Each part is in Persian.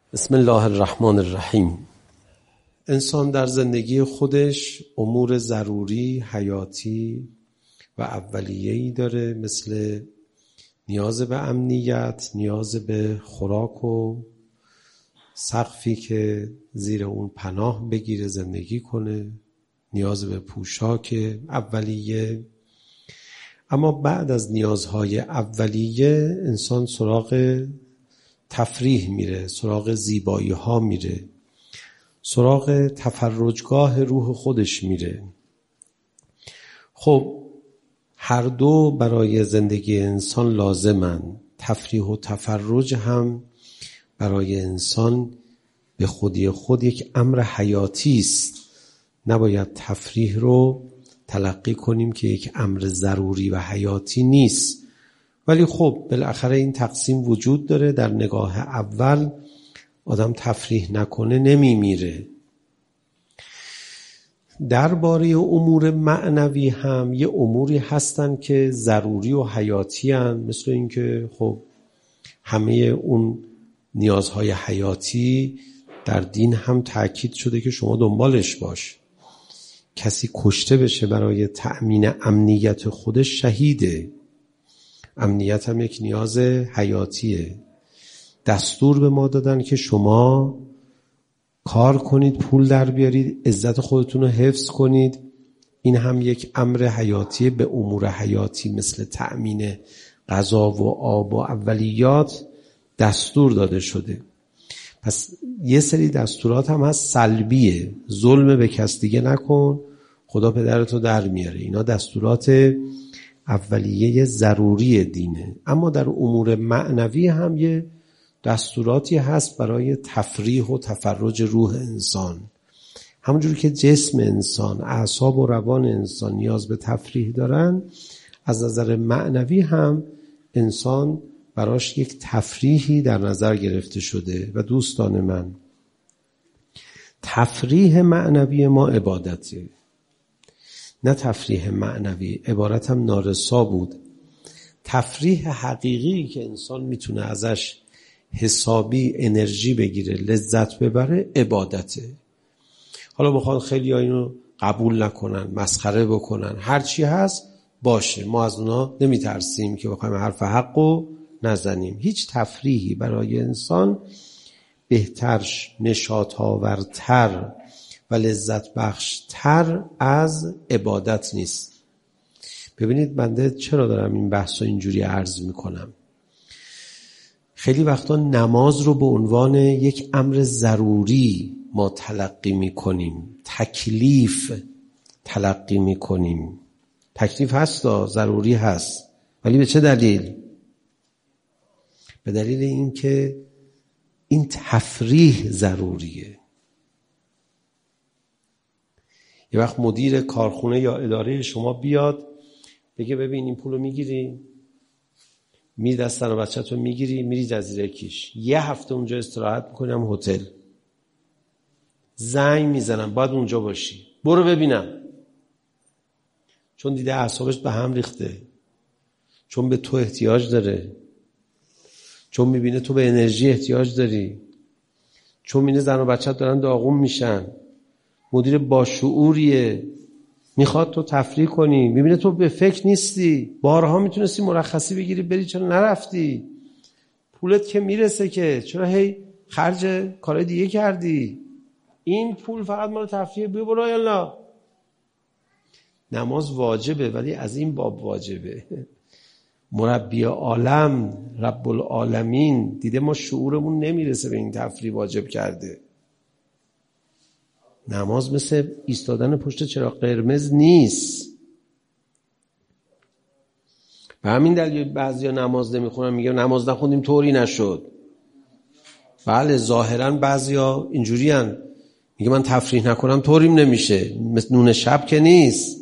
بسم الله الرحمن الرحیم. انسان در زندگی خودش امور ضروری، حیاتی و اولیه‌ای داره، مثل نیاز به امنیت، نیاز به خوراک و سقفی که زیر اون پناه بگیره زندگی کنه، نیاز به پوشاک اولیه. اما بعد از نیازهای اولیه انسان سراغ تفریح میره، سراغ زیبایی ها میره، سراغ تفرجگاه روح خودش میره. خب هر دو برای زندگی انسان لازمن. تفریح و تفرج هم برای انسان به خودی خود یک امر حیاتی است. نباید تفریح رو تلقی کنیم که یک امر ضروری و حیاتی نیست. ولی خب بالاخره این تقسیم وجود داره. در نگاه اول آدم تفریح نکنه نمیمیره. درباره امور معنوی هم یه اموری هستن که ضروری و حیاتی هن، مثل این که خب همه اون نیازهای حیاتی در دین هم تأکید شده که شما دنبالش باش. کسی کشته بشه برای تأمین امنیت خودش شهیده. امنیت هم یک نیاز حیاتیه. دستور به ما دادن که شما کار کنید، پول در بیارید، عزت خودتون رو حفظ کنید. این هم یک امر حیاتیه. به امور حیاتی مثل تأمین غذا و آب و اولیات دستور داده شده. پس یه سری دستورات هم هست سلبیه. ظلم به کس دیگه نکن، خدا پدرتو در میاره. اینا دستورات اولیه ضروری دینه. اما در امور معنوی هم یه دستوراتی هست برای تفریح و تفرج روح انسان. همونجوری که جسم انسان، اعصاب و روان انسان نیاز به تفریح دارن، از نظر معنوی هم انسان براش یک تفریحی در نظر گرفته شده. و دوستان من، تفریح معنوی ما عبادته، نه تفریح معنوی. عبارت هم نارسا بود. تفریح حقیقی که انسان میتونه ازش حسابی انرژی بگیره، لذت ببره، عبادته. حالا بخواد خیلی ها اینو قبول نکنن، مسخره بکنن، هر چی هست باشه، ما از اونا نمیترسیم که بخوایم حرف حقو نزنیم. هیچ تفریحی برای انسان بهتر، نشاط آورتر و لذت بخشتر از عبادت نیست. ببینید بنده چرا دارم این بحث رو اینجوری عرض میکنم. خیلی وقتا نماز رو به عنوان یک امر ضروری ما تلقی میکنیم، تکلیف تلقی میکنیم. تکلیف هست، ضروری هست، ولی به چه دلیل؟ به دلیل این که این تفریح ضروریه. یه وقت مدیر کارخونه یا اداره شما بیاد بگه ببین این پولو میگیری، میری دستن و بچه‌تو میگیری، میری جزیره کیش، یه هفته اونجا استراحت میکنم، هتل زنگ میزنم باید اونجا باشی، برو ببینم. چون دیده اعصابش به هم ریخته، چون به تو احتیاج داره، چون میبینه تو به انرژی احتیاج داری، چون میبینه زن و بچه‌ت دارن داغون میشن. مدیر باشعوریه، میخواد تو تفریح کنی، میبینه تو به فکر نیستی. بارها میتونستی مرخصی بگیری بری، چرا نرفتی؟ پولت که میرسه که، چرا هی خرج کارهای دیگه کردی؟ این پول فقط مال تفریح، بیا برو یالا. نماز واجبه، ولی از این باب واجبه. مربی عالم، رب العالمین دیده ما شعورمون نمیرسه به این تفریح واجب کرده. نماز مثل ایستادن پشت چراغ قرمز نیست. به همین دلیل بعضیا نماز نمیخونن، میگن نماز نخوندیم طوری نشد. بله ظاهرا بعضیا اینجوری هن، میگه من تفریح نکنم طوریم نمیشه، مثل نون شب که نیست.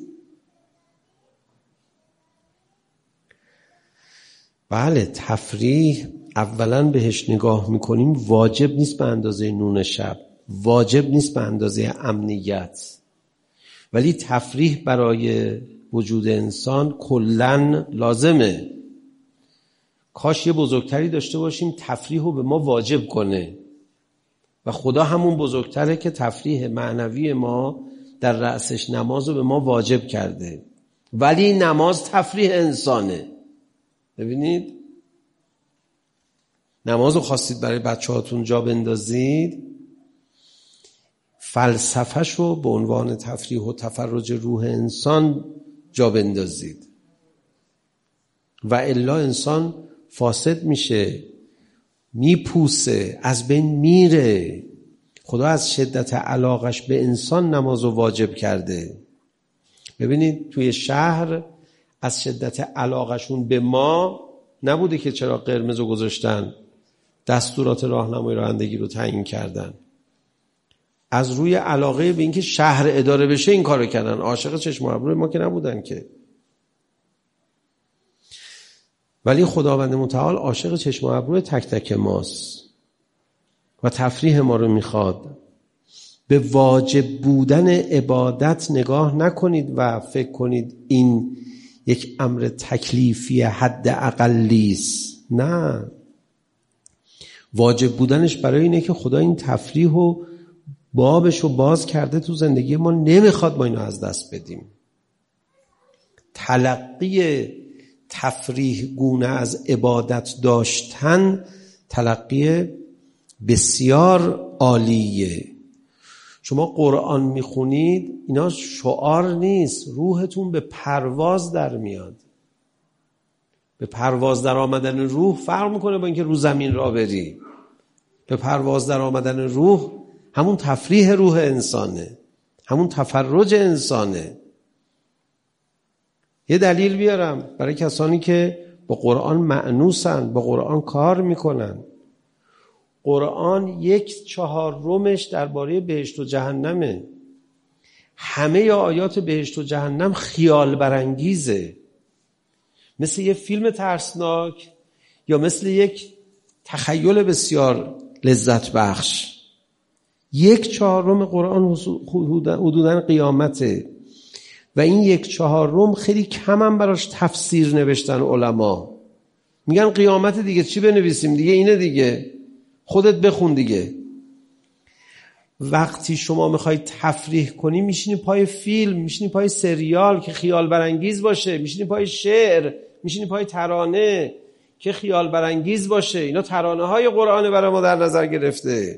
بله تفریح اولا بهش نگاه میکنیم واجب نیست به اندازه نون شب، واجب نیست به اندازه امنیت، ولی تفریح برای وجود انسان کلن لازمه. کاش یه بزرگتری داشته باشیم تفریح رو به ما واجب کنه. و خدا همون بزرگتره که تفریح معنوی ما در رأسش نماز رو به ما واجب کرده، ولی نماز تفریح انسانه. ببینید نماز رو خواستید برای بچه هاتون جا بندازید، فلسفه‌ش رو به عنوان تفریح و تفرج روح انسان جا بندازید و الا انسان فاسد میشه، میپوسه، از بین میره. خدا از شدت علاقش به انسان نماز رو واجب کرده. ببینید توی شهر از شدت علاقشون به ما نبوده که چرا قرمز رو گذاشتن، دستورات راهنمایی رانندگی رو تعیین کردن، از روی علاقه به اینکه شهر اداره بشه این کارو کردن. عاشق چشم و ابروی ما که نبودن که. ولی خداوند متعال عاشق چشم و ابروی تک تک ماست و تفریح ما رو میخواد. به واجب بودن عبادت نگاه نکنید و فکر کنید این یک امر تکلیفی حد اقلیست. نه، واجب بودنش برای اینه که خدا این تفریح و بابشو باز کرده تو زندگی ما، نمیخواد ما اینو از دست بدیم. تلقی تفریح گونه از عبادت داشتن تلقی بسیار عالیه. شما قرآن میخونید، اینا شعار نیست، روحتون به پرواز در میاد. به پرواز در آمدن روح فرق میکنه با اینکه رو زمین را بری. به پرواز در آمدن روح همون تفریح روح انسانه، همون تفرج انسانه. یه دلیل بیارم برای کسانی که با قرآن مأنوسن، با قرآن کار میکنن. قرآن 1/4 درباره بهشت و جهنمه. همه آیات بهشت و جهنم خیال برانگیزه، مثل یه فیلم ترسناک یا مثل یک تخیل بسیار لذت بخش. 1/4 قرآن حدوداً قیامته و این 1/4 خیلی کم هم براش تفسیر نوشتن علما. میگن قیامت دیگه، چی بنویسیم دیگه، اینه دیگه، خودت بخون دیگه. وقتی شما میخوای تفریح کنی میشینی پای فیلم، میشینی پای سریال که خیال برانگیز باشه، میشینی پای شعر، میشینی پای ترانه که خیال برانگیز باشه. اینا ترانه های قرآن برای ما در نظر گرفته.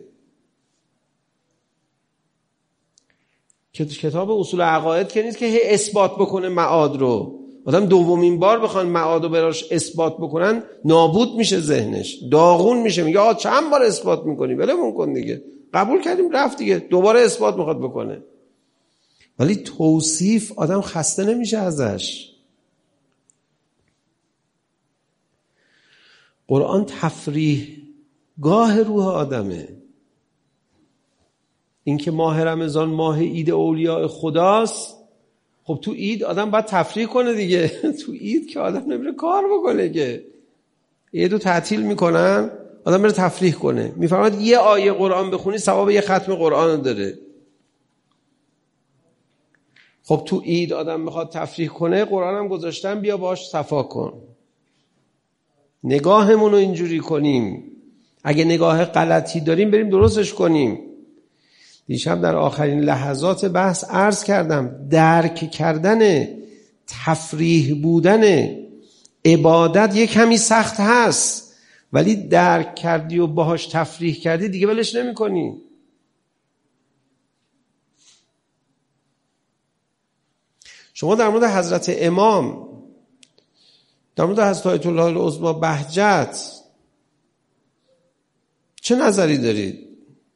کتاب اصول عقاید که نیست که هی اثبات بکنه معاد رو. آدم دومین بار بخوان معاد رو براش اثبات بکنن نابود میشه، ذهنش داغون میشه، میگه آقا چند بار اثبات میکنی، ولمون کن دیگه، قبول کردیم رفت دیگه، دوباره اثبات میخواد بکنه. ولی توصیف آدم خسته نمیشه ازش. قرآن تفریح گاه روح آدمه. این که ماه رمضان ماه عید اولیاء خداست، خب تو عید آدم باید تفریح کنه دیگه. تو عید که آدم نمیره کار بکنه که، عیدو تعطیل میکنن، آدم بره تفریح کنه. میفرماید یه آیه قرآن بخونی ثواب یه ختم قرآن داره. خب تو عید آدم میخواد تفریح کنه، قرآن هم گذاشتن بیا باش صفا کن. نگاهمون رو اینجوری کنیم، اگه نگاه غلطی داریم بریم درستش کنیم. دیشب در آخرین لحظات بحث عرض کردم درک کردن تفریح بودن عبادت یک کمی سخت هست، ولی درک کردی و باهاش تفریح کردی دیگه ولش نمی کنی. شما در مورد حضرت امام، در مورد حضرت آیت الله العظمی بهجت چه نظری دارید؟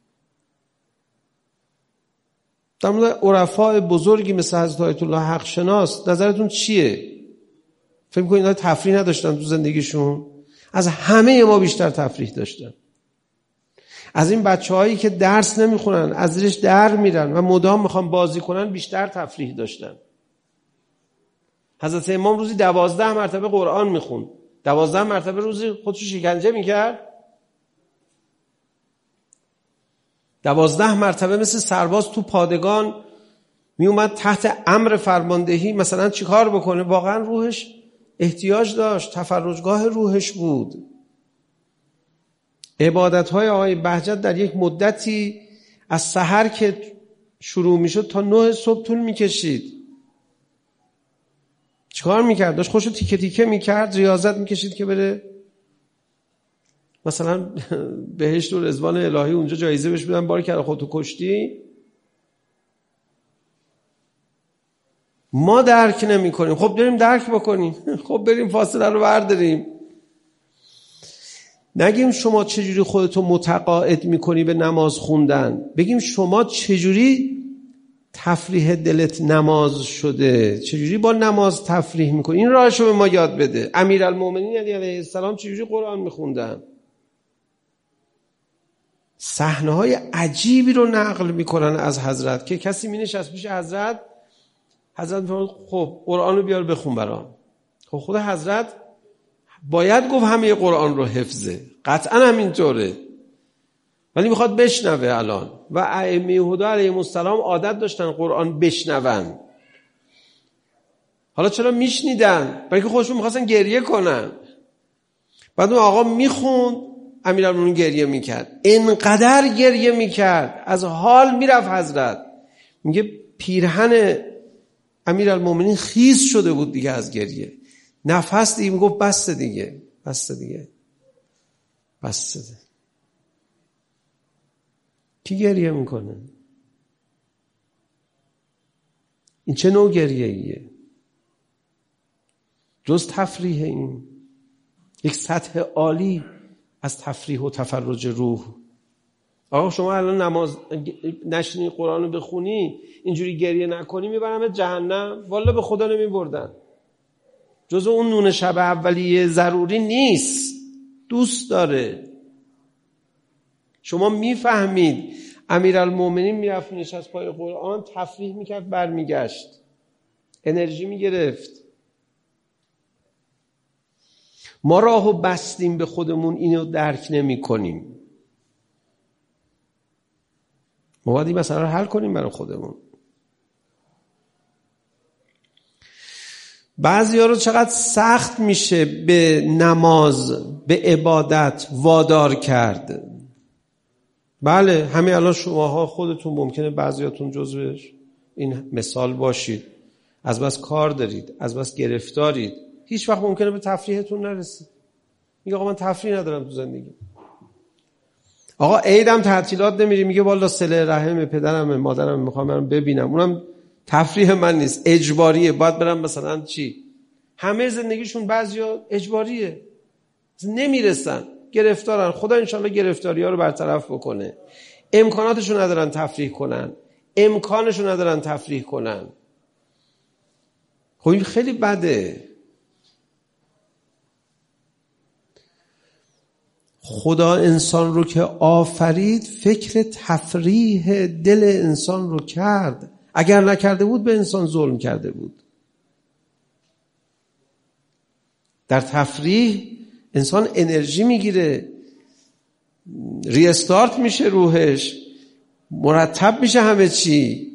در مورد عرفاء بزرگی مثل حضرت آیت الله حق شناس نظرتون چیه؟ فکر می‌کنید اینا تفریح نداشتن تو زندگیشون؟ از همه ما بیشتر تفریح داشتن. از این بچه‌هایی که درس نمیخونن، از زیرش در میرن و مدام میخوان بازی کنن بیشتر تفریح داشتن. حضرت امام روزی 12 مرتبه قرآن میخوند. 12 مرتبه روزی خودشو شکنجه میکرد. 12 مرتبه مثل سرباز تو پادگان میومد تحت امر فرماندهی مثلا چیکار بکنه. واقعا روحش احتیاج داشت، تفرجگاه روحش بود. عبادت‌های آقای بهجت در یک مدتی از سحر که شروع میشد تا 9 صبح طول میکشید. چیکار میکرد؟ داشت خوشو تیکه تیکه میکرد، ریاضت میکشید که بره مثلا بهشت و رضوان الهی اونجا جایزه بهش بدن، باریکلا خودتو کشتی. ما درک نمی کنیم. خب بریم درک بکنیم. خب بریم فاصله رو برداریم. نگیم شما چجوری خودتو متقاعد میکنی به نماز خوندن، بگیم شما چجوری تفریح دلت نماز شده، چجوری با نماز تفریح میکنی. این راهشو به ما یاد بده. امیرالمومنین علیه السلام چجوری قرآن میخوندن. صحنه‌های عجیبی رو نقل میکنن از حضرت که کسی مینشست پیش حضرت میفرماد خب قرآن رو بیار بخون برام. خب خود حضرت باید گفت همه قرآن رو حفظه، قطعا همینطوره، ولی میخواد بشنوه الان. و ائمه هدی علیهم السلام عادت داشتن قرآن بشنون. حالا چرا میشنیدن؟ برای که خودشون میخواستن گریه کنن. بعد اون آقا میخوند، امیرالمومنین گریه میکرد، انقدر گریه میکرد از حال میرفت. حضرت میگه پیرهن امیرالمومنین خیس شده بود دیگه از گریه. نفس دیگه میگفت بس دیگه. کی گریه میکنه؟ این چه نوع گریه ایه؟ جز تفریح این یک سطح عالی از تفریح و تفرج روح. آقا شما الان نماز نشینی قرآن رو بخونی اینجوری گریه نکنی میبرم جهنم، والا به خدا نمیبردن. جز اون نون شب اولیه ضروری نیست، دوست داره. شما میفهمید امیرالمومنین میرفت نشست پای قرآن تفریح میکرد، برمیگشت انرژی میگرفت. ما راهو بستیم به خودمون، اینو درک نمی کنیم. ما باید این مسئله رو حل کنیم برای خودمون. بعضیا رو چقدر سخت میشه به نماز، به عبادت وادار کرد. بله همین الان شماها خودتون ممکنه بعضیاتون جزو این مثال باشید، از بس کار دارید، از بس گرفتارید، هیچ وقت ممکنه به تفریحتون نرسید. میگه آقا من تفریح ندارم تو زندگی. آقا عیدم تعطیلات نمیری، میگه والا صله رحم پدرم مادرم میخوام برم ببینم، اونم تفریح من نیست، اجباریه، باید برم. مثلا چی؟ همه زندگیشون بعضیا اجباریه، نمیرسن، گرفتارن. خدا انشالله گرفتاری ها رو برطرف بکنه. امکاناتشون ندارن تفریح کنن، امکانشون ندارن تفریح کنن. خب این خیلی بده. خدا انسان رو که آفرید فکر تفریح دل انسان رو کرد. اگر نکرده بود به انسان ظلم کرده بود. در تفریح انسان انرژی میگیره، ریستارت میشه روحش، مرتب میشه همه چی.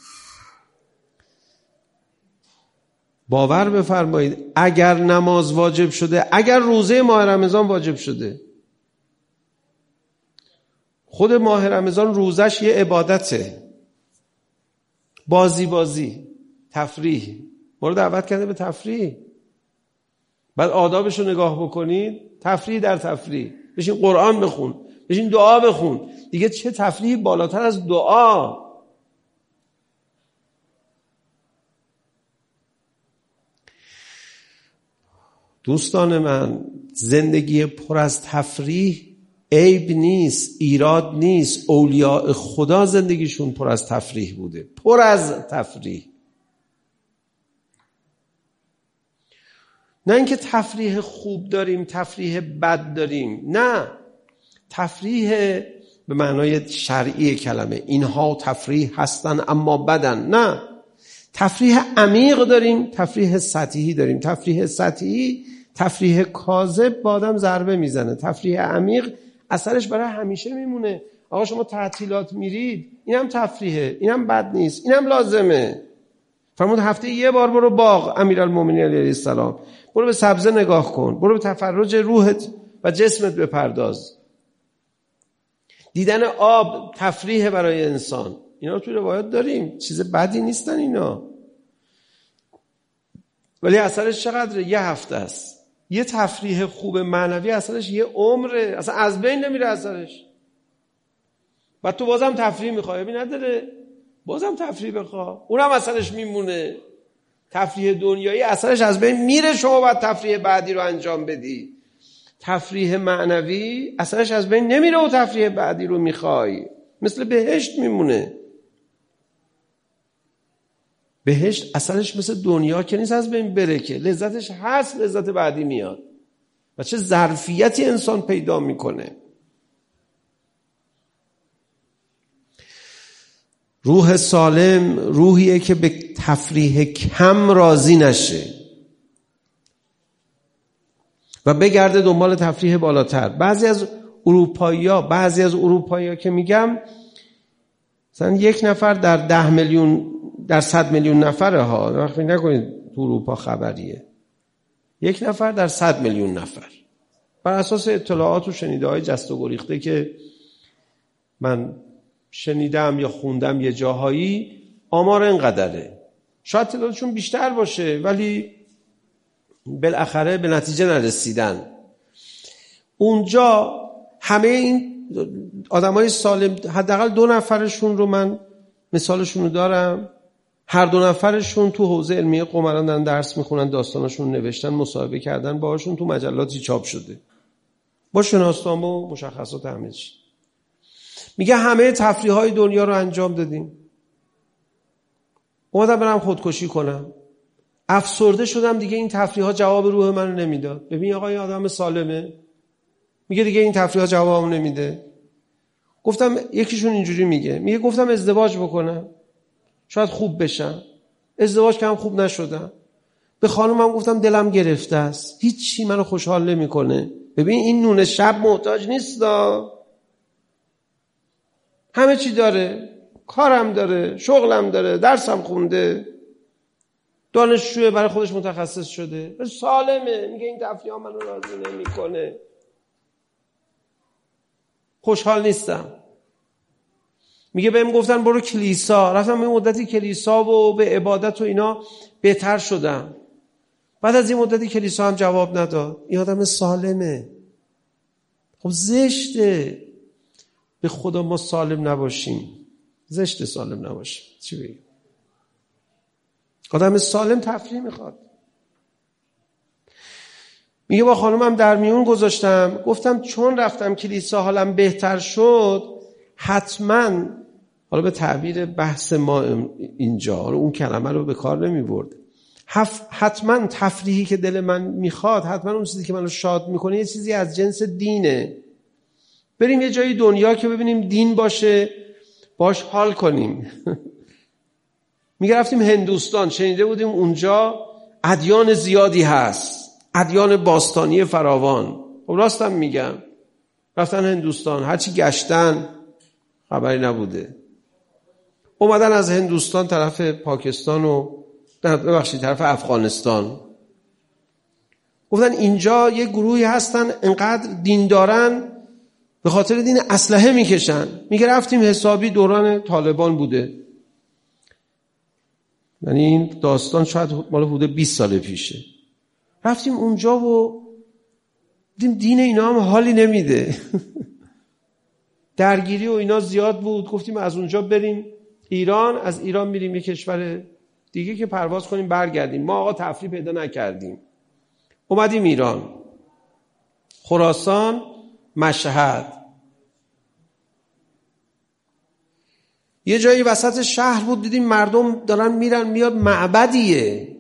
باور بفرمایید اگر نماز واجب شده، اگر روزه ماه رمضان واجب شده، خود ماه رمضان روزش یه عبادته، بازی تفریح، ما رو دعوت کرده به تفریح. بعد آدابش رو نگاه بکنید، تفریح در تفریح. بشین قرآن بخون، بشین دعا بخون. دیگه چه تفریح بالاتر از دعا؟ دوستان من، زندگی پر از تفریح عیب نیست، ایراد نیست. اولیاء خدا زندگیشون پر از تفریح بوده، پر از تفریح. نه اینکه تفریح خوب داریم تفریح بد داریم، نه، تفریح به معنای شرعی کلمه، اینها تفریح هستن اما بدن، نه. تفریح عمیق داریم، تفریح سطحی داریم. تفریح سطحی تفریح کاذب با آدم ضربه میزنه، تفریح عمیق اثرش برای همیشه میمونه. آقا شما تعطیلات میرید، اینم تفریحه، اینم بد نیست، اینم لازمه. فرمود هفته یه بار برو باغ، امیرالمومنین علیه السلام، برو به سبزه نگاه کن، برو به تفرج روحت و جسمت بپرداز. دیدن آب تفریح برای انسان. اینا تو روایات داریم، چیز بدی نیستن اینا، ولی اثرش چقدره؟ یه هفته است. یه تفریح خوب معنوی اثرش یه عمره، اصلا از بین نمیره اثرش. و تو بازم تفریح میخوای، ببین نداره، بازم تفریح بخواه، اونم اثرش میمونه. تفریح دنیایی اثرش از بین میره، شما باید تفریح بعدی رو انجام بدی. تفریح معنوی اثرش از بین نمیره و تفریح بعدی رو میخوای، مثل بهشت میمونه. بهشت اثرش مثل دنیا که نیست از بین بره، که لذتش هست، لذت بعدی میاد و چه ظرفیتی انسان پیدا میکنه. روح سالم روحیه که به تفریح کم راضی نشه و بگرده دنبال تفریح بالاتر. بعضی از اروپایی‌ها که میگم مثلا 1 نفر در 10 میلیون در 100 میلیون نفره ها، وقتی نکنید تو اروپا خبریه، 1 نفر در 100 میلیون نفر، بر اساس اطلاعات و شنیده‌های جست و گریخته که من شنیدم یا خوندم یه جاهایی، آمار اینقدره. شاید تعدادشون بیشتر باشه ولی بالاخره به نتیجه نرسیدن. اونجا همه این آدمای سالم، حداقل 2 نفرشون رو من مثالشون رو دارم، هر 2 نفرشون تو حوزه علمیه قمران دارن درس میخونن، داستانشون نوشتن، مصاحبه کردن باهاشون، تو مجلاتی چاپ شده با شناسنامه و مشخصات همه چی. میگه همه تفریح‌های دنیا رو انجام دادیم، اومدم برم خودکشی کنم، افسرده شدم، دیگه این تفریح‌ها جواب روح منو نمیداد. ببین آقا این آدم سالمه، میگه دیگه این تفریح‌ها جوابمو نمیده. گفتم یکیشون اینجوری میگه گفتم ازدواج بکنم شاید خوب بشم، ازدواج کردم خوب نشدم. به خانومم گفتم دلم گرفته است، هیچی منو خوشحال نمیکنه. ببین این نون شب محتاج نیستا، همه چی داره، کارم داره، شغلم داره، درسم خونده، دانشجوه، برای خودش متخصص شده، سالمه. میگه این تفریحا منو راضی نمیکنه، خوشحال نیستم. میگه بهم گفتن برو کلیسا، رفتم یه مدتی کلیسا و به عبادت و اینا بهتر شدم، بعد از این مدتی کلیسا هم جواب نداد. این آدم سالمه. خب زشته به خدا ما سالم نباشیم، زشته سالم نباشیم. چی بگیم؟ آدم سالم تفریح میخواد. میگه با خانومم در میون گذاشتم، گفتم چون رفتم کلیسا حالم بهتر شد، حتما، حالا به تعبیر بحث ما اینجا، اون کلمه رو به کار نمی برد، حتما تفریحی که دل من میخواد، حتما اون چیزی که منو شاد میکنه یه چیزی از جنس دینه. بریم یه جایی دنیا که ببینیم دین باشه، باش حال کنیم. میگه رفتیم هندوستان، شنیده بودیم اونجا ادیان زیادی هست، ادیان باستانی فراوان. خب راستم میگم، رفتن هندوستان، هرچی گشتن خبری نبوده. اومدن از هندوستان طرف پاکستان و طرف افغانستان، گفتن اینجا یه گروهی هستن انقدر دین دارن به خاطر دین اسلحه میکشن. میگه رفتیم حسابی دوران طالبان بوده، یعنی این داستان شاید مال حدود 20 سال پیشه. رفتیم اونجا و دیدیم دین اینا هم حالی نمیده. درگیری و اینا زیاد بود. گفتیم از اونجا بریم ایران، از ایران میریم یه کشور دیگه که پرواز کنیم برگردیم. ما آقا تفریح پیدا نکردیم، اومدیم ایران، خراسان، مشهد. یه جایی وسط شهر بود، دیدیم مردم دارن میرن میاد، معبدیه،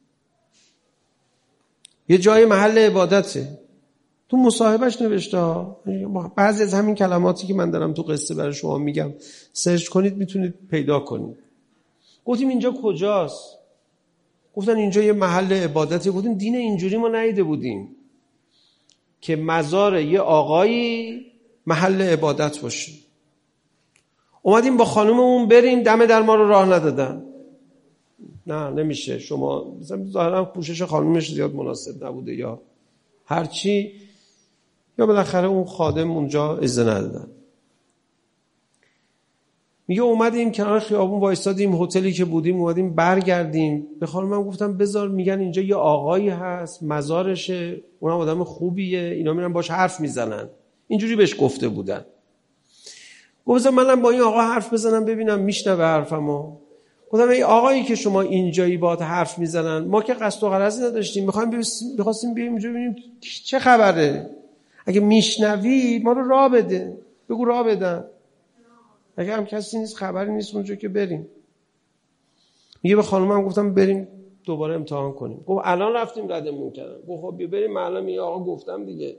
یه جای محل عبادته. تو مصاحبهش نوشته، بعضی از همین کلماتی که من دارم تو قصه برای شما میگم سرچ کنید میتونید پیدا کنید. گفتیم اینجا کجاست؟ گفتن اینجا یه محل عبادتی. گفتیم دین اینجوری ما ندیده بودیم که مزار یه آقایی محل عبادت باشه. اومدیم با خانوممون بریم، دم در ما رو راه ندادن. نه نمیشه، شما مثلا ظاهرا پوشش خانومش زیاد مناسب نبوده یا هر چی، یا بالاخره اون خادم اونجا اجازه ندادن. میگه اومدیم کنار خیابون وایسادیم، هتلی که بودیم اومدیم برگردیم. به خانمم گفتم بذار، میگن اینجا یه آقایی هست مزارشه، اونم آدم خوبیه، اینا میرن باش حرف میزنن. اینجوری بهش گفته بودن. گفتم منم با این آقا حرف بزنم ببینم میشنوه حرفمو. گفتم ای آقایی که شما اینجایی باهات حرف میزنن، ما که قصد و غرضی نداشتیم، می‌خواستیم بیایم اینجا ببینیم چه خبره. اگه میشنوی ما رو راه بده، بگو راه بدن. اگه هم کسی نیست خبری نیست اونجا که بریم. میگه به خانومم گفتم بریم دوباره امتحان کنیم. گفت الان رفتیم ردمون کردن. گفت خب بیا بریم، الان میگه آقا گفتم دیگه.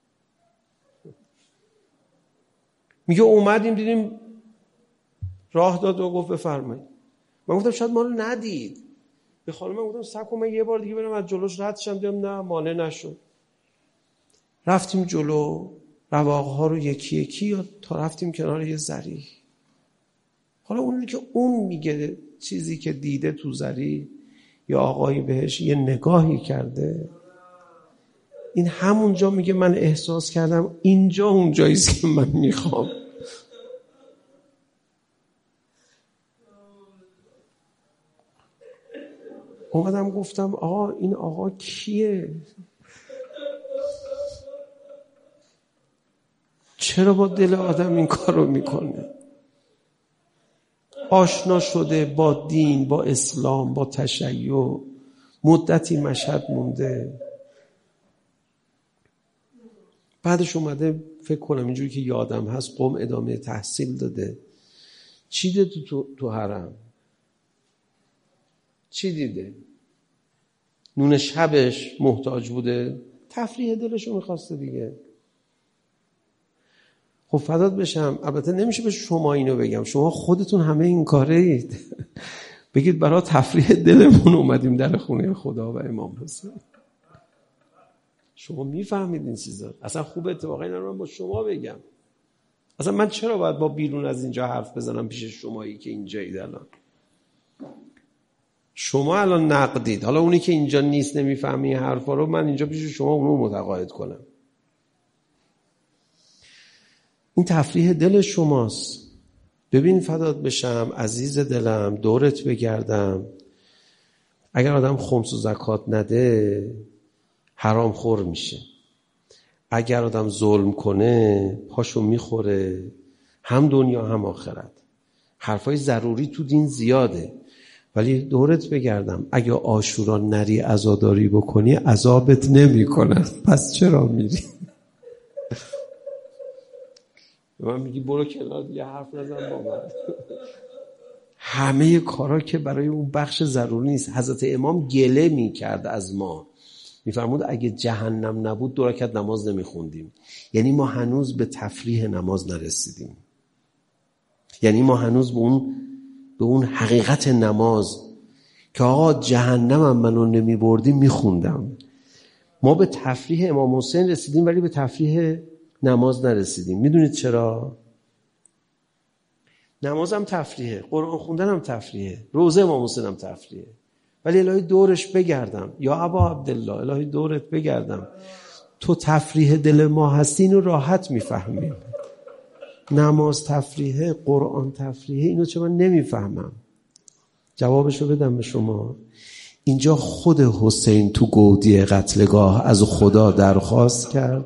میگه اومدیم دیدیم راه داد و گفت بفرمایید. من گفتم شاید ما رو ندید. به خانومم گفتم صبر کن من یه بار دیگه برم از جلوش رد شم. دیدم نه، مانع نشد. رفتیم جلو، رواق‌ها رو یکی یکی تا رفتیم کنار یه زری. حالا اونی که اون میگه چیزی که دیده تو زری، یا آقایی بهش یه نگاهی کرده، این همونجا میگه من احساس کردم اینجا اونجاییست که من میخوام. اومدم گفتم آقا این آقا کیه؟ چرا با دل آدم این کارو میکنه؟ آشنا شده با دین، با اسلام، با تشیع، مدتی مشهد مونده، بعدش اومده فکر کنم اینجوری که یادم هست قم ادامه تحصیل داده. چی دیده تو حرم؟ چی دیده؟ نون شبش محتاج بوده، تفریح دلشو میخواسته دیگه. خب فدات بشم، البته نمیشه به شما اینو بگم، شما خودتون همه این کاره اید. بگید برای تفریح دلمون اومدیم در خونه خدا و امام حسین. شما میفهمید این چیزا. اصلا خوب اتفاقا اینا رو من با شما بگم. اصلا من چرا باید با بیرون از اینجا حرف بزنم پیش شمایی که اینجایید الان؟ شما الان نقدید، حالا اونی که اینجا نیست نمیفهمی این حرفا رو، من اینجا پیش شما اونو متقاعد کنم. این تفریح دل شماست. ببین فدات بشم عزیز دلم، دورت بگردم، اگر آدم خمس و زکات نده حرام خور میشه. اگر آدم ظلم کنه پاشو میخوره، هم دنیا هم آخرت. حرفای ضروری تو دین زیاده، ولی دورت بگردم اگه عاشورا نری عزاداری بکنی عذابت نمی کنن، پس چرا میری؟ به من میگی برو کنار دیگه حرف نزن با من. همه کارا که برای اون بخش ضروری نیست. حضرت امام گله میکرد از ما، میفرمود اگه جهنم نبود 2 رکعت نماز نمیخوندیم. یعنی ما هنوز به تفریح نماز نرسیدیم، یعنی ما هنوز به اون حقیقت نماز که آقا جهنمم منو نمیبردیم میخوندم. ما به تفریح امام حسین رسیدیم ولی به تفریح نماز نرسیدیم. میدونید چرا؟ نمازم تفریحه، قرآن خوندنم تفریحه، روزه امام حسین هم تفریحه، ولی الهی دورش بگردم. یا ابا عبدالله الهی دورت بگردم، تو تفریح دل ما هستی، اینو راحت میفهمیم. نماز تفریحه، قرآن تفریحه، اینو چه من نمیفهمم. جوابشو بدم به شما. اینجا خود حسین تو گودی قتلگاه از خدا درخواست کرد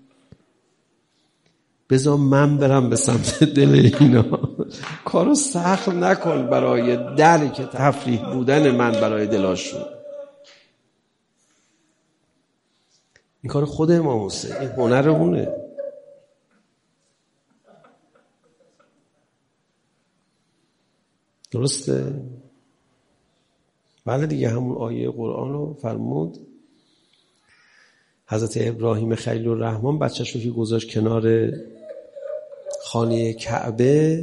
بذار من برم به سمت دل اینا. کارو سخت نکن برای درک تفریح بودن من برای دلاشون. این کار خود امام حسین، این هنر اونه. درسته؟ بله دیگه، همون آیه قرآن رو فرمود حضرت ابراهیم خلیل الرحمن بچه‌شو که گذاشت کنار خانه کعبه،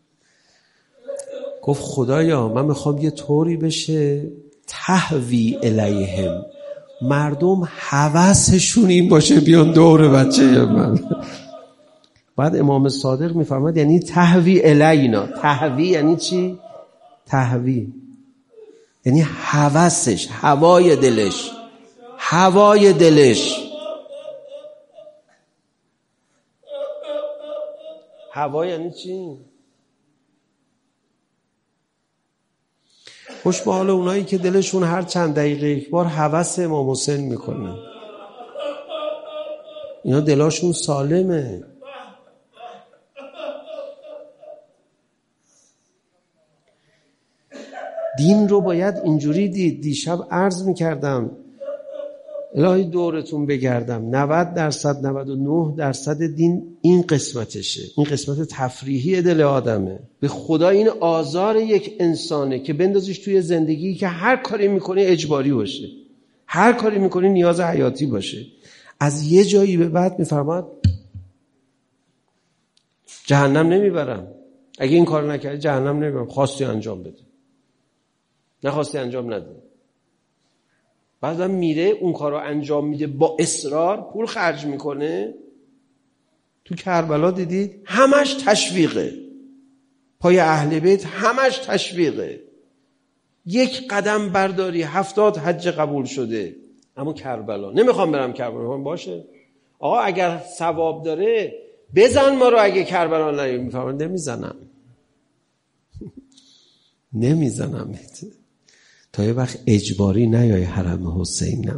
گفت خدایا من میخوام یه طوری بشه تهوی الیهم، مردم هوسشون این باشه بیان دور بچه من. بعد امام صادق میفرماد یعنی تهوی الینا. تهوی یعنی چی؟ تهوی یعنی هوسش، هوای دلش، هوای دلش. هوا یعنی چی؟ خوش به حال اونایی که دلشون هر چند دقیقه یک بار هوس امام حسین میکنه. اینا دلاشون سالمه. دین رو باید اینجوری دید. دیشب عرض میکردم الهی دورتون بگردم 90% 99% دین این قسمتشه، این قسمت تفریحی دل آدمه. به خدا این آزار یک انسانه که بندازیش توی زندگی که هر کاری میکنی اجباری باشه، هر کاری میکنی نیاز حیاتی باشه. از یه جایی به بعد میفرماد جهنم نمیبرم، اگه این کار نکردی جهنم نمیبرم، خواستی انجام بده، نخواستی انجام نده. بعدم میره اون کار رو انجام میده با اصرار، پول خرج میکنه. تو کربلا دیدید همش تشویقه، پای اهل بیت همش تشویقه. یک قدم برداری 70 حج قبول شده. اما کربلا نمیخوام برم کربلا. باشه آقا اگر ثواب داره بزن ما رو، اگه کربلا نریم. میفهمن نمیزنم نمیزنم تا یه وقت اجباری نیای حرم حسینم.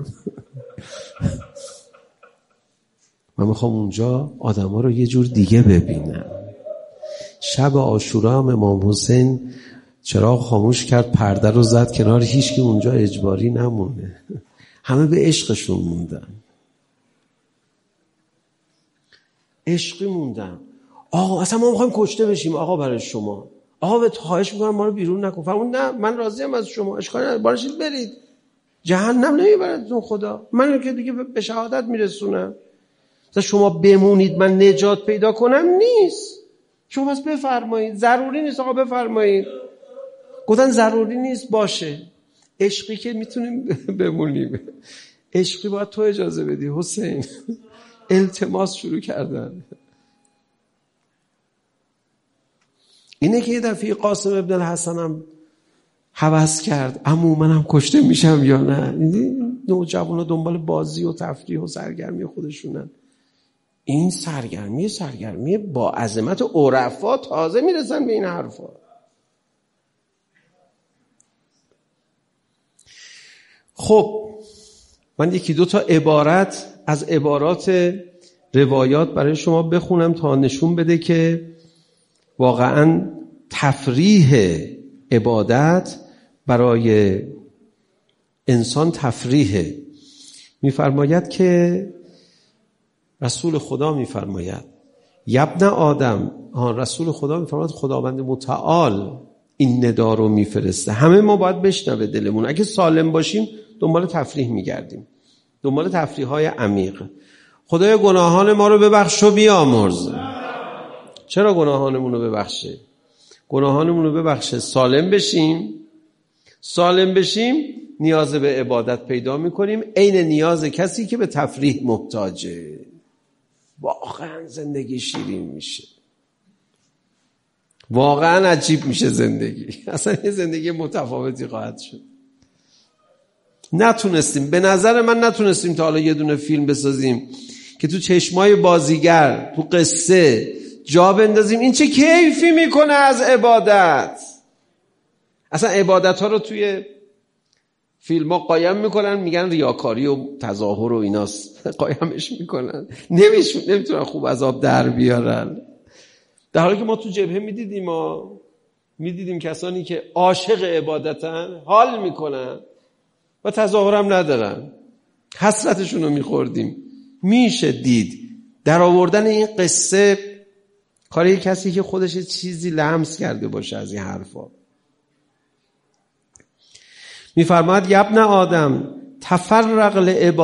من میخوام اونجا آدم ها رو یه جور دیگه ببینم. شب عاشورا هم امام حسین چراغ خاموش کرد، پرده رو زد کنار، هیچ کی اونجا اجباری نمونه، همه به عشقشون موندن، عشقی موندن. آقا اصلا ما میخوایم کشته بشیم آقا برای شما، آقا به خواهش میکنم ما رو بیرون نکن. فرمود نه من راضیم از شما، اشکالی نداره، بارشید برید، جهنم نمیبردتون خدا، من که دیگه به شهادت میرسونم. مثلا شما بمونید من نجات پیدا کنم نیست، شما بس بفرمایید، ضروری نیست آقا بفرمایید. گفتن ضروری نیست، باشه. عشقی که میتونیم بمونیم، عشقی باید تو اجازه بدی حسین. التماس شروع کردن. اینه که یه دفعه قاسم ابن الحسن هم هوس کرد، عمو منم کشته میشم یا نه. نوجوانا دنبال بازی و تفریح و سرگرمی خودشونن. این سرگرمی با عظمت عرفا تازه میرسن به این حرفا. خب من یکی دو تا عبارت از عبارات روایات برای شما بخونم تا نشون بده که واقعا تفریح عبادت برای انسان تفریحه. میفرماید که رسول خدا میفرماید یبن آدم، رسول خدا میفرماید خداوند متعال این ندا رو میفرسته. همه ما باید بشنوه دلمون. اگه سالم باشیم دنبال تفریح میگردیم، دنبال تفریح های عمیق. خدای گناهان ما رو ببخش و بیامرز. چرا گناهانمون رو ببخشه؟ گناهانمون رو ببخشه سالم بشیم نیاز به عبادت پیدا میکنیم، عین نیاز کسی که به تفریح محتاجه. واقعا زندگی شیرین میشه، واقعا عجیب میشه زندگی. اصلا یه زندگی متفاوتی خواهد شد. به نظر من نتونستیم تا حالا یه دونه فیلم بسازیم که تو چشمای بازیگر تو قصه جا بندازیم این چه کیفی میکنه از عبادت. اصلا عبادت ها رو توی فیلم ها قایم میکنن، میگن ریاکاری و تظاهر و ایناست، قایمش میکنن، نمیتونن خوب از آب در بیارن. در حالی که ما تو جبهه میدیدیم کسانی که عاشق عبادتن، حال میکنن و تظاهرم ندارن، حسرتشون رو میخوردیم. میشه دید در آوردن این قصه کاری کسی که خودش چیزی لمس کرده باشه از این حرفا. میفرماید یبن آدم تفرق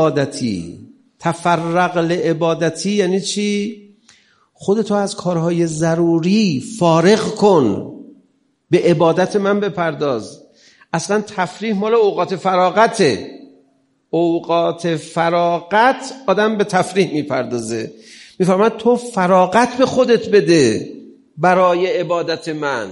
لعبادتی یعنی چی؟ خودتو از کارهای ضروری فارغ کن، به عبادت من بپرداز. اصلا تفریح مال اوقات فراغته. اوقات فراغت آدم به تفریح میپردازه. میفرماید تو فراغت به خودت بده برای عبادت من.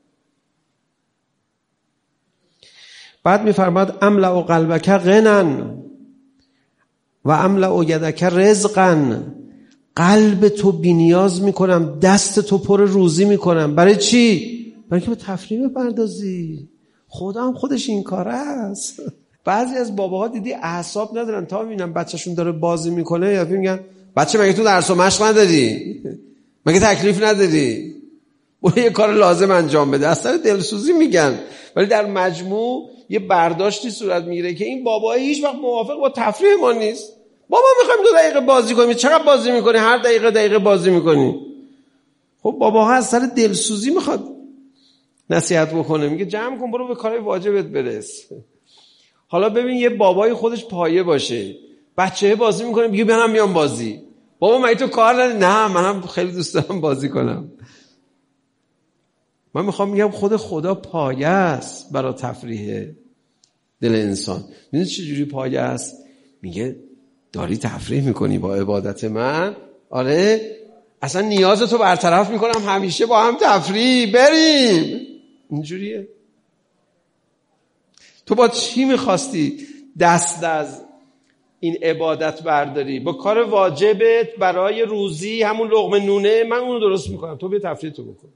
بعد میفرماید املأ قلبک غنن و املأ یدک رزقا. قلب تو بی‌نیاز میکنم، دست تو پر روزی میکنم. برای چی؟ برای که به تفریح بپردازی. خدا هم خودش این کاره است. بعضی از باباها دیدی اعصاب ندارن تا میبینن بچه‌شون داره بازی میکنه یا میگن بچه مگه تو درس و مشق نداری؟ مگه تکلیف نداری؟ برو یه کار لازم انجام بده. اصلا دلسوزی میگن، ولی در مجموع یه برداشتی صورت میگیره که این بابا هیچ وقت موافق با تفریح ما نیست. بابا میخوایم 2 دقیقه بازی کنیم. چقدر بازی میکنی؟ هر دقیقه بازی میکنی. خب باباها از سر دلسوزی میخواد نصیحت بکنه، میگه جمع کن برو به کارهای واجبت برس. حالا ببین یه بابای خودش پایه باشه، بچه بازی میکنه میگه منم میام بازی. بابا مگه تو کار نداری؟ نه منم خیلی دوست دارم بازی کنم. من میخوام میگم خود خدا پایه است برای تفریح دل انسان. میدونی چه جوری پایه است؟ میگه داری تفریح میکنی با عبادت من؟ آره اصلا نیازتو برطرف میکنم، همیشه با هم تفریح بریم. اینجوریه. تو با چی میخواستی دست از این عبادت برداری؟ با کار واجبت برای روزی، همون لقمه نونه، من اونو درست میکنم، تو بیا تفریح تو بکن.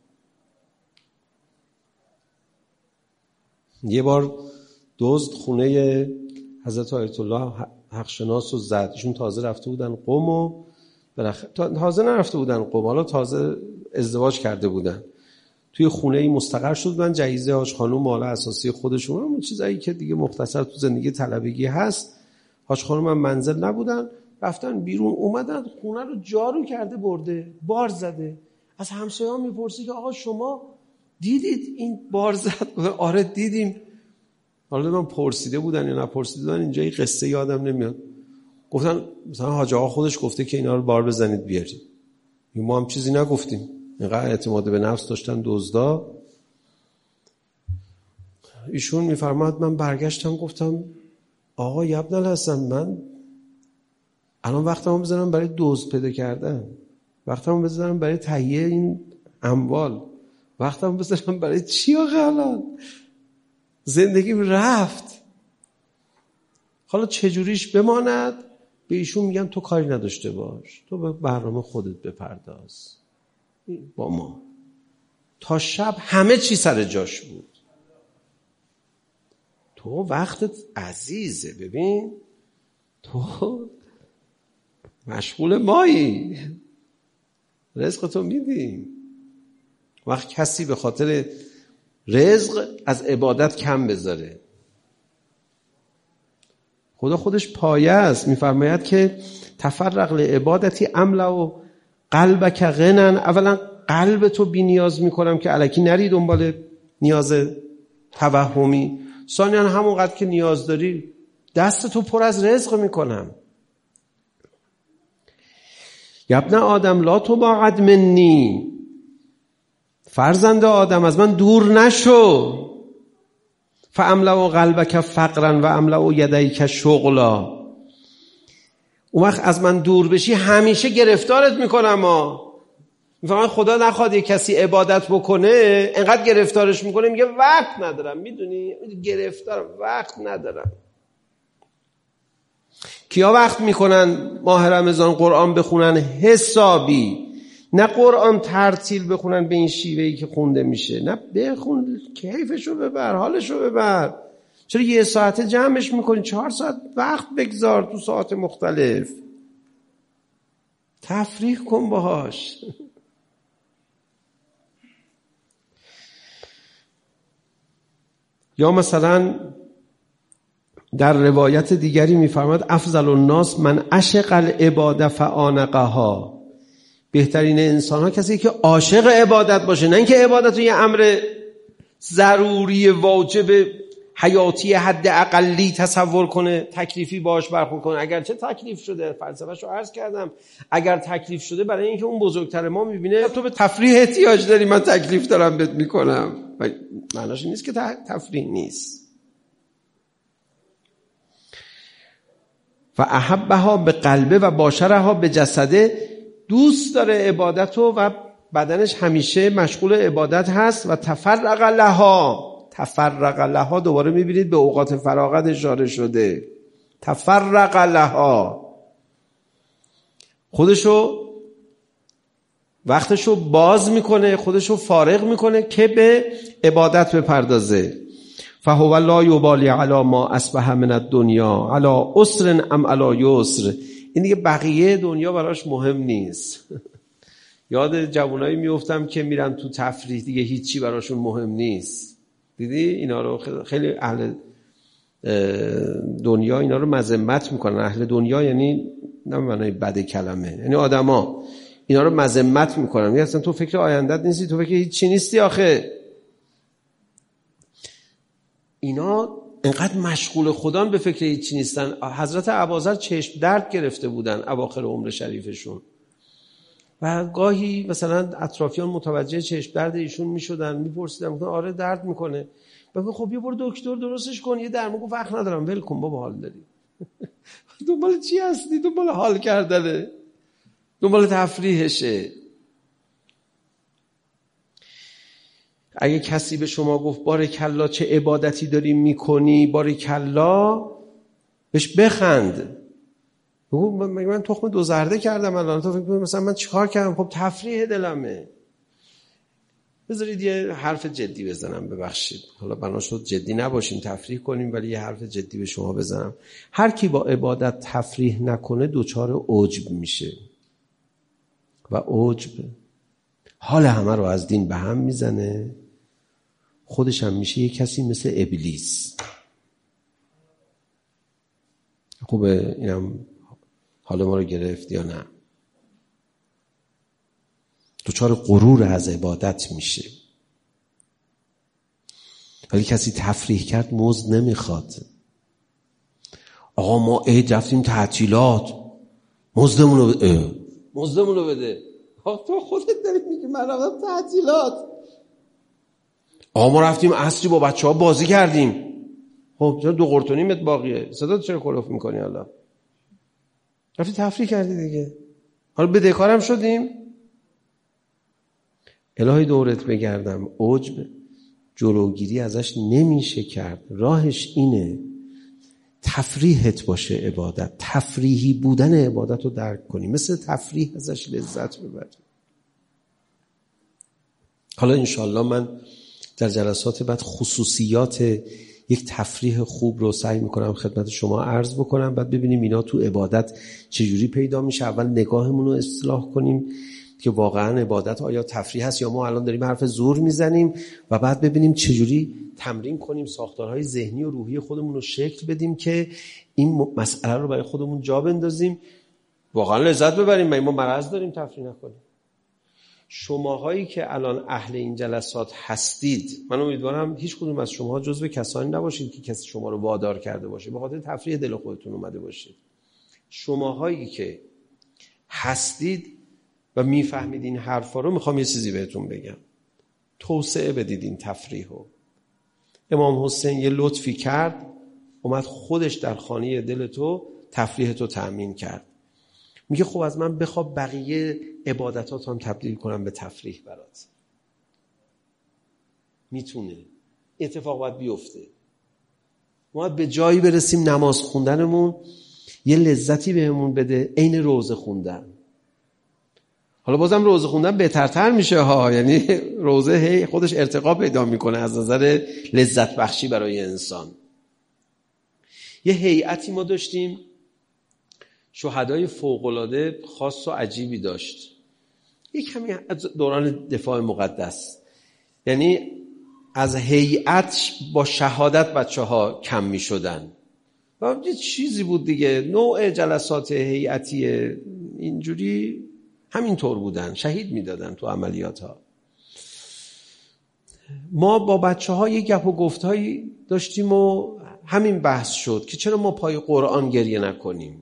یه بار دزد خونه حضرت آیت الله حق شناس رو زد. ایشون تازه رفته بودن قم و تازه نرفته بودن قم، حالا تازه ازدواج کرده بودن. توی خونه ای مستقر شد بودن، جهیزه حاج خانوم مال اساسی خودشون، اون چیزایی که دیگه مختصر تو زندگی طلبگی هست. حاج خانوم هم منزل نبودن، رفتن بیرون، اومدن خونه رو جارو کرده برده، بار زده. از همسایه‌ها میپرسی که آقا شما دیدید این بار زد؟ آره دیدیم. حالا من پرسیده بودن یا نپرسیده بودن، اینجا این قصه یادم نمیاد. گفتن مثلا حاج آقا خودش گفته که اینا رو بار بزنید بیارید. ما هم چیزی نگفتیم. اینقدر اعتماد به نفس داشتن دزدا. ایشون میفرماد من برگشتم گفتم آقا ابن الحسن، من الان وقتمو بذارم برای دزد پیدا کردن، وقتمو بذارم برای تهیه این اموال، وقتمو بذارم برای چی آقا؟ الان زندگیم رفت، حالا چجوریش بماند؟ به ایشون میگم تو کاری نداشته باش، تو به برنامه خودت بپرداز با ما. تا شب همه چی سر جاش بود. تو وقتت عزیزه، ببین تو مشغول مایی، رزقتو میدی. وقت کسی به خاطر رزق از عبادت کم بذاره. خدا خودش پایه است. میفرماید که تفرغ لعبادتی املا و قلبک غنن. اولا قلب تو بی نیاز میکنم که الکی نری دنبال نیاز توهمی. ثانیاً همونقدر که نیاز داری دست تو پر از رزق میکنم. یبن آدم لا تباعد منی، فرزند آدم از من دور نشو. فاملأ قلبک فقرا و املأ یدیک شغلا. اون وقت از من دور بشی همیشه گرفتارت میکنم. میفهمن خدا نخواد یه کسی عبادت بکنه انقدر گرفتارش میکنه، میگه وقت ندارم. میدونی گرفتارم، وقت ندارم. کیا وقت میکنن ماه رمضان قرآن بخونن حسابی؟ نه قرآن ترتیل بخونن به این شیوهی که خونده میشه، نه بخون کیفشو ببر، حالشو ببر. چرا 1 ساعت جمعش میکنی؟ 4 ساعت وقت بگذار تو ساعت مختلف، تفریح کن باهاش. یا مثلا در روایت دیگری میفرماد افضل الناس من عشق العباده فآنقها. بهترین انسان ها کسی که عاشق عبادت باشه، نه اینکه عبادت رو یه امر ضروری واجب حیاتی حد اقلی تصور کنه، تکلیفی باش برخورد کنه. اگرچه تکلیف شده، فلسفه‌شو عرض کردم، اگر تکلیف شده برای اینکه اون بزرگتر ما میبینه تو به تفریح احتیاج داری، من تکلیف دارم بهت میکنم، معناش نیست که تفریح نیست. و احبها به قلبه و باشرها به جسده. دوست داره عبادت و بدنش همیشه مشغول عبادت هست. و تفرغ لها دوباره میبینید به اوقات فراغت اشاره شده. تفرغ لها، خودشو وقتشو باز میکنه، خودشو فارغ میکنه که به عبادت بپردازه. فهو لا یبالی علی ما اصبح من الدنیا علی عسر ام علی یسر. این دیگه بقیه دنیا براش مهم نیست. یاد جوانایی میافتم که میرن تو تفریح، دیگه هیچی براشون مهم نیست. دیدی اینا رو خیلی اهل دنیا اینا رو مذمت میکنن. اهل دنیا یعنی نه معنی بد کلمه، یعنی آدما اینا رو مذمت میکنن. میگن اصلا تو فکر آیندت نیستی، تو فکر هیچی نیستی آخه. اینا انقدر مشغول خودان به فکر هیچی نیستن. حضرت ابوذر چشم درد گرفته بودن اواخر عمر شریفشون و گاهی مثلا اطرافیان متوجه چشم درد ایشون میشدن، میپرسیدن آره درد میکنه، بگو خب یه برو دکتر درستش کن. یه درمان گفت وقت ندارم، ول کن بابا، حال داری. دنبال چی هستی؟ دنبال حال کردنه، دنبال تفریحشه. اگه کسی به شما گفت بارکالله چه عبادتی داری میکنی، بارکالله، بهش بخند. بگو من تخم دو زرده کردم الان، تو فکر کنی مثلا من چیکار کردم؟ خب تفریح دلمه. بذارید یه حرف جدی بزنم، ببخشید حالا بنا شد جدی نباشیم تفریح کنیم، ولی یه حرف جدی به شما بزنم. هر کی با عبادت تفریح نکنه دوچار عجب میشه و عجب حال همه رو از دین به هم میزنه، خودش هم میشه یه کسی مثل ابلیس. خوبه اینم حال ما رو گرفت یا نه؟ دوچار غرور از عبادت میشه. ولی کسی تفریح کرد مزد نمیخواد. آقا ما عید رفتیم تعطیلات، مزدمون رو بده. مزدمون رو بده. تو خودت داری میگی من رفتم تعطیلات. آقا ما رفتیم عصری با بچه‌ها بازی کردیم. خب چرا 2 قرت و نیمت باقیه؟ صدا چرا کلوف میکنی حالا؟ رفتی تفریح کردی دیگه. حالا بدهکارم شدیم. الهی دورت بگردم، عجب جلوگیری ازش نمیشه کرد. راهش اینه تفریحت باشه عبادت، تفریحی بودن عبادت رو درک کنی، مثل تفریح ازش لذت ببری. حالا انشالله من در جلسات بعد خصوصیات یک تفریح خوب رو سعی میکنم خدمت شما عرض بکنم، بعد ببینیم اینا تو عبادت چجوری پیدا میشه. اول نگاهمون رو اصلاح کنیم که واقعا عبادت آیا تفریح هست یا ما الان داریم حرف زور میزنیم، و بعد ببینیم چجوری تمرین کنیم ساختارهای ذهنی و روحی خودمون رو شکل بدیم که این مسئله رو برای خودمون جا بندازیم، واقعا لذت ببریم. ما مرض داریم تفریح نکنیم. شماهایی که الان اهل این جلسات هستید، من امیدوارم هیچ کدوم از شما جزو کسانی نباشید که کسی شما رو وادار کرده باشه، به خاطر تفریح دل خودتون اومده باشید. شماهایی که هستید و میفهمید این حرفا رو، میخوام یه چیزی بهتون بگم. توسعه بدید این تفریحو. امام حسین یه لطفی کرد، اومد خودش در خانه دل تو تفریح تو تأمین کرد. میگه خب از من بخواب بقیه عبادتات هم تبدیل کنم به تفریح برات. میتونه. اتفاق باید بیفته. ما به جایی برسیم نماز خوندنمون یه لذتی بهمون بده عین روزه خوندن. حالا بازم روزه خوندن بهترتر میشه ها، یعنی روزه خودش ارتقا پیدا میکنه از نظر لذت بخشی برای انسان. یه هیئتی ما داشتیم، شهدای فوق‌العاده خاص و عجیبی داشت. یه کمی دوران دفاع مقدس، یعنی از هیئت با شهادت بچه‌ها کم میشدن. یه چیزی بود دیگه، نوع جلسات هیئتی اینجوری همینطور بودن، شهید میدادن تو عملیات ها. ما با بچه ها یه گپ و گفتایی داشتیم و همین بحث شد که چرا ما پای قرآن گریه نکنیم.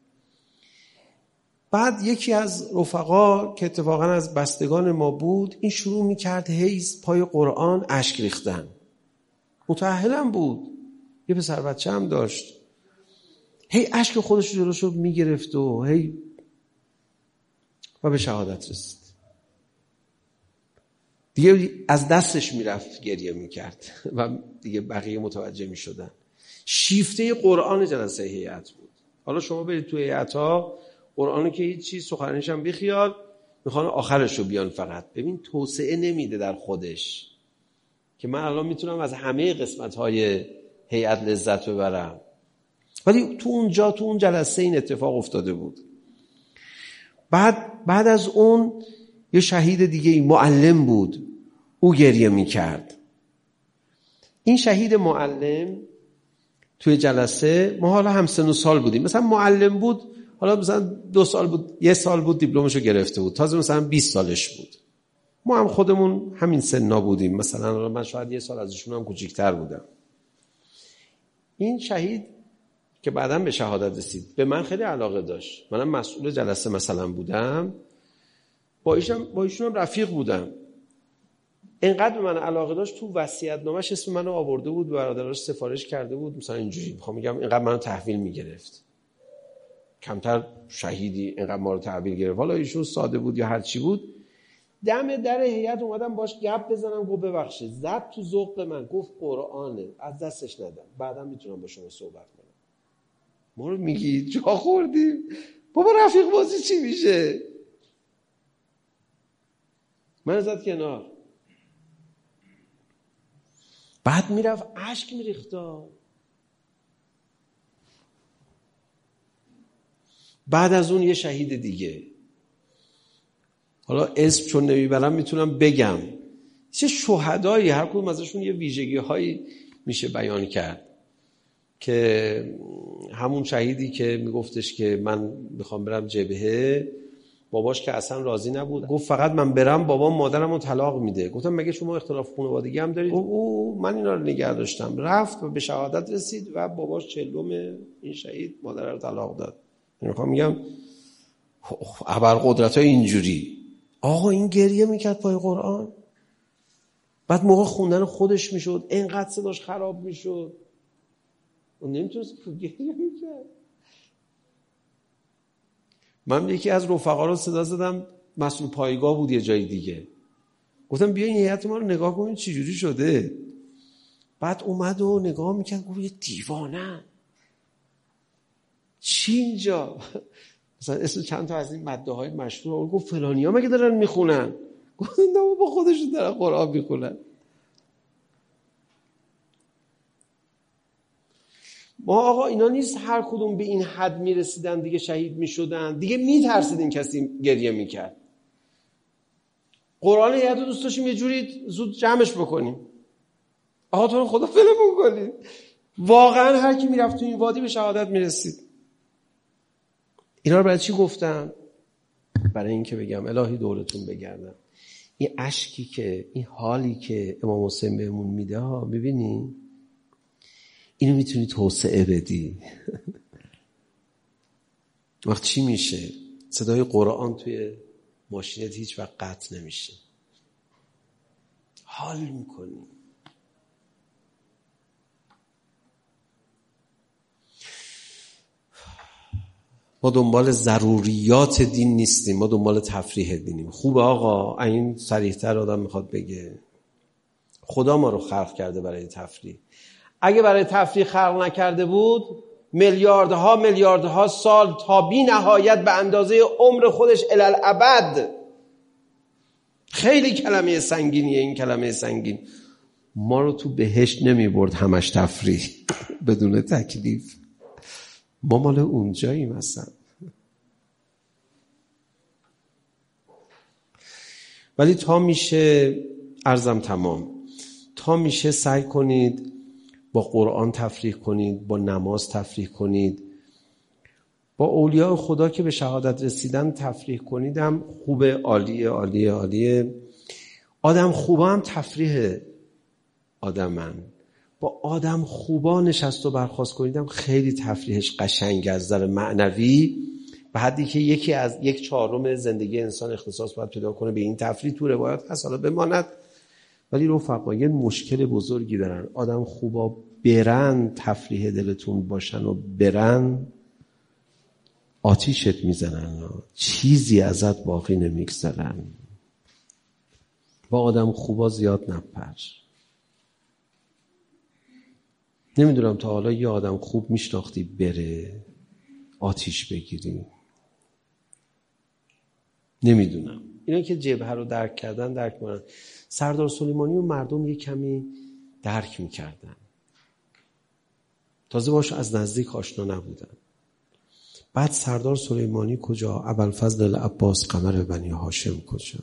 بعد یکی از رفقا که اتفاقا از بستگان ما بود، این شروع میکرد هیز پای قرآن اشک ریختن. متأهلم بود، یه پسر بچه هم داشت، هی اشک خودش رو جلوشو میگرفت و هی و به شهادت رسید. دیگه از دستش میرفت گریه میکرد و دیگه بقیه متوجه میشدن. شیفته قرآن جلسه هیئت بود. حالا شما برید تو هیئت‌ها، قرآنو که هیچ چیز سخنرانیش هم بیخیال، میخوان آخرش رو بیان فقط. ببین توسعه نمیده در خودش. که من الان میتونم از همه قسمت‌های هیئت لذت ببرم. ولی تو اون جلسه این اتفاق افتاده بود. بعد از اون یه شهید دیگه معلم بود، او گریه میکرد. این شهید معلم توی جلسه، ما حالا هم سن و سال بودیم، مثلا معلم بود، حالا مثلا 2 سال بود، 1 سال بود دیپلمشو گرفته بود، تازه مثلا 20 سالش بود. ما هم خودمون همین سنا بودیم، مثلا من شاید 1 سال ازشون هم کوچیک‌تر بودم. این شهید که بعداً به شهادت رسید به من خیلی علاقه داشت. منم مسئول جلسه مثلا بودم، با ایشون هم رفیق بودم. اینقدر به من علاقه داشت تو وصیت‌نامه‌اش اسم منو آورده بود، برادراش سفارش کرده بود، مثلا اینجوری میخوام میگم اینقدر منو تحویل میگرفت. کمتر شهیدی اینقدر ما رو تحویل گرفت. حالا ایشون ساده بود یا هر چی بود. دم در هیئت اومدم باش گپ بزنم، گفت ببخشید، زد تو ذوق من، گفت قرآنه، از دستش ندم، بعدا میتونم با شما صحبت کنم. ما رو میگی جا خوردیم؟ بابا رفیق بازی چی میشه؟ من زد کنار. بعد میرفت اشک میریختا. بعد از اون یه شهید دیگه، حالا اسم چون نمیبرم میتونم بگم، چه شهدایی، هر کدوم ازشون یه ویژگی هایی میشه بیان کرد. که همون شهیدی که میگفتش که من میخوام برم جبهه، باباش که اصلا راضی نبود، گفت فقط من برم بابام مادرمو طلاق میده. گفتم مگه شما اختلاف خانوادگی هم دارید؟ او من اینا رو نگه داشتم. رفت و به شهادت رسید و باباش 40 این شهید مادر رو طلاق داد. میخوام میگم ابرقدرت‌های اینجوری. آقا این گریه میکرد پای قرآن. بعد موقع خوندن خودش میشد اینقدر صداش خراب میشد، اون نمیتونست گریه میکرد. من یکی از رفقا رو صدا زدم، مسئول پایگاه بود یه جای دیگه، گفتم بیا این هیئت ما رو نگاه کنید چی جوری شده. بعد اومد و نگاه میکرد، گفت یه دیوانه چی اینجا، مثلا اسم چند تا از این ماده های مشهور، گفت فلانیا مگه دارن میخونن؟ گفتم نه با خودشون دارن قرآن میخونن. ما آقا اینا نیست هر کدوم به این حد میرسیدن دیگه شهید میشدن، دیگه میترسیدین کسی گریه میکرد. قرآن هیئت رو دوست داشتیم یه جوری زود جمعش بکنیم، آقا تو رو خدا ولمون کنید. واقعا هر کی میرفت تو این وادی به شهادت میرسید. اینا رو برای چی گفتم؟ برای این که بگم الهی دورتون بگردم. این اشکی که، این حالی که امام حسین بهمون میده ها، ببینی اینو میتونی توسعه بدی. وقت چی میشه؟ صدای قرآن توی ماشینت هیچ وقت قطع نمیشه، حال میکنی. ما دنبال ضروریات دین نیستیم، ما دنبال تفریح دینیم. خوبه آقا، این صریح‌تر آدم میخواد بگه خدا ما رو خلق کرده برای تفریح. اگه برای تفریح خلق نکرده بود میلیاردها سال تا بی نهایت به اندازه عمر خودش الالعبد. خیلی کلمه سنگینیه این کلمه سنگین. ما رو تو بهشت نمی برد همش تفریح بدون تکلیف. ما مال اونجاییم مثلا. ولی تا میشه عرضم تمام، تا میشه سعی کنید با قرآن تفریح کنید، با نماز تفریح کنید، با اولیاء خدا که به شهادت رسیدن تفریح کنید. هم خوبه، عالیه عالیه عالیه. آدم خوبا هم تفریح آدمن. با آدم خوبا نشست و برخاست کنیدم خیلی تفریحش قشنگ از نظر معنوی، به حدی که یکی از 1/4 زندگی انسان اختصاص باید پیدا کنه به این تفریح. تو روایت هست، حالا بماند. ولی رفقا یه مشکل بزرگی دارن. آدم خوبا برن تفریح دلتون باشن و برن آتیشت میزنن، چیزی ازت باقی نمیگذارن. با آدم خوبا زیاد نپر. نمیدونم تا حالا یه آدم خوب میشناختی بره آتیش بگیری؟ نمیدونم. اینا که جبهه رو درک کردن درک می‌کنن. سردار سلیمانی و مردم یک کمی درک می‌کردن، تازه باش از نزدیک آشنا نبودن. بعد سردار سلیمانی کجا؟ ابوالفضل العباس قمر بنی هاشم کجا؟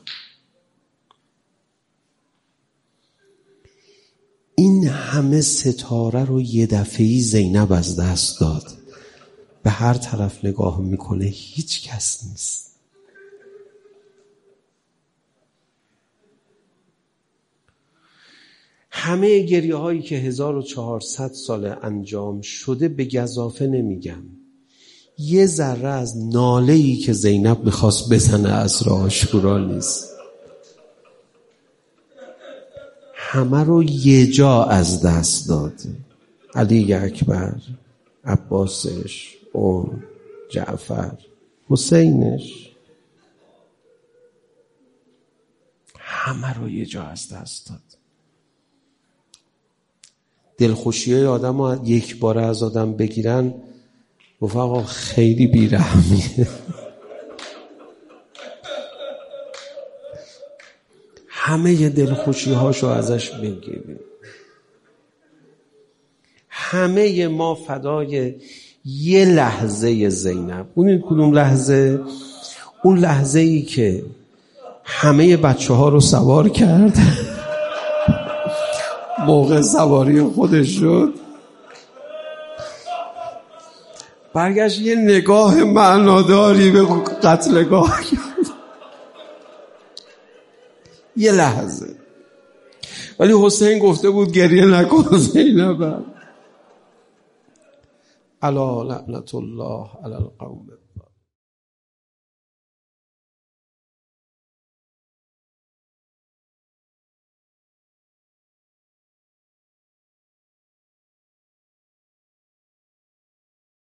این همه ستاره رو یه دفعه‌ای زینب از دست داد. به هر طرف نگاه میکنه هیچ کس نیست. همه گریه هایی که 1400 سال انجام شده به گزافه نمیگم. یه ذره از ناله‌ای که زینب میخواست بزنه عصر عاشورا نیست. همه رو یه جا از دست داد. علی اکبر، عباسش، جعفر، حسینش، همه رو یه جا از دست داد. دلخوشی‌های آدم رو یک بار از آدم بگیرن، رفقا خیلی بی‌رحمیه. همه دلخوشی‌هاشو ازش بگیریم. همه ما فدای یه لحظه زینب. اون کدوم لحظه؟ اون لحظه‌ای که همه بچه‌ها رو سوار کرد، موقع سواری خودش شد، برگشت یه نگاه معناداری به قتلگاه کرد. یه لحظه. ولی حسین گفته بود گریه نکن زینب. الا لعنت الله علی القوم